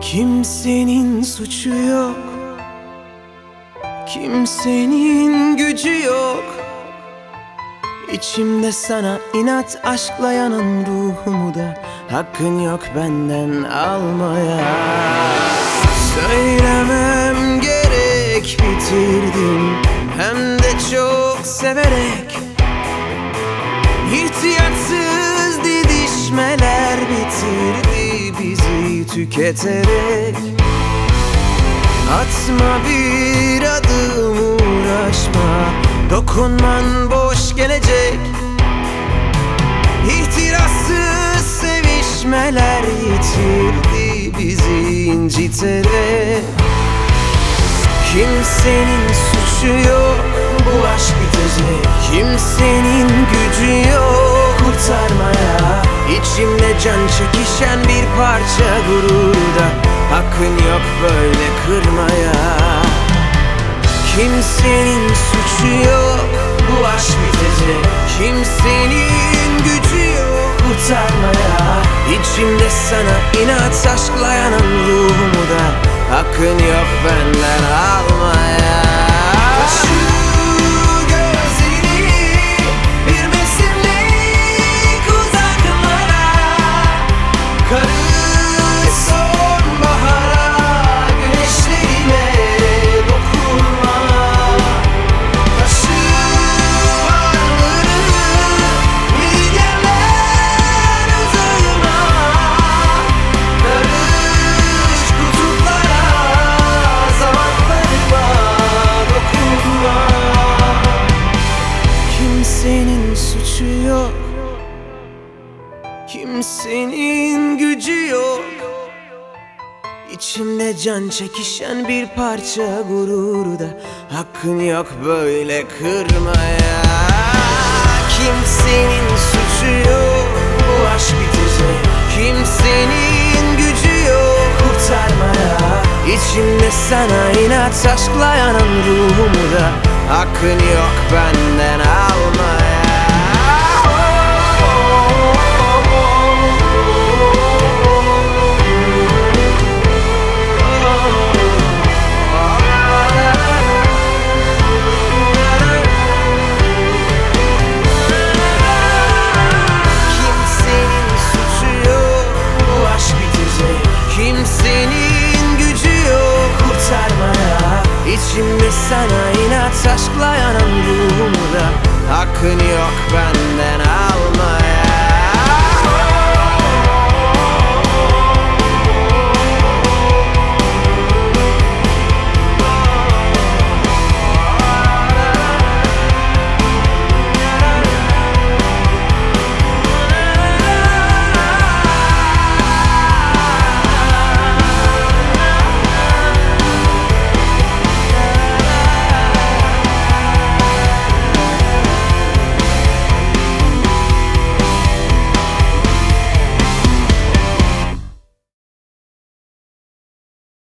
Kimsenin suçu yok, kimsenin gücü yok. İçimde sana inat aşkla yanan ruhumu da hakkın yok benden almaya. Söylemem gerek, bitirdim hem de çok severek. İhtiyatsız didişmeler bitirdi bizi tüketerek. Atma bir adım, uğraşma, dokunman boş gelecek. İhtirassız sevişmeler yitirdi bizi inciterek. Kimsenin suçu yok, bu aşk bitecek. Kimsenin gücü yok kurtarmaya. İçimde can çekişen bir parça gururda hakkın yok böyle kırmaya. Kimsenin suçu yok, bu aşk bitecek. Kimsenin gücü yok kurtarmaya. İçimde sana inat aşkla yanan ruhumu da hakkın yok benden almaya. Şu gözlerini bir mevsimlik uzaklara, karış sonbahara, güneşlerine dokunma. Taşı varlığını milyarlar uzağına, karış kutuplara, zamanlarıma dokunma. Kimsenin suçu yok, kimsenin gücü yok. İçimde can çekişen bir parça gururu da hakkın yok böyle kırmaya. Kimsenin suçu yok, bu aşk bitecek. Kimsenin gücü yok kurtarmaya. İçimde sana inat aşkla yanan ruhumu da hakkın yok benden almaya. Kimsenin suçu yok, bu aşk bitecek. Kimsenin gücü yok kurtarmaya. İçimde sana inat aşkla yanan ruhumu da hakkın yok benden al.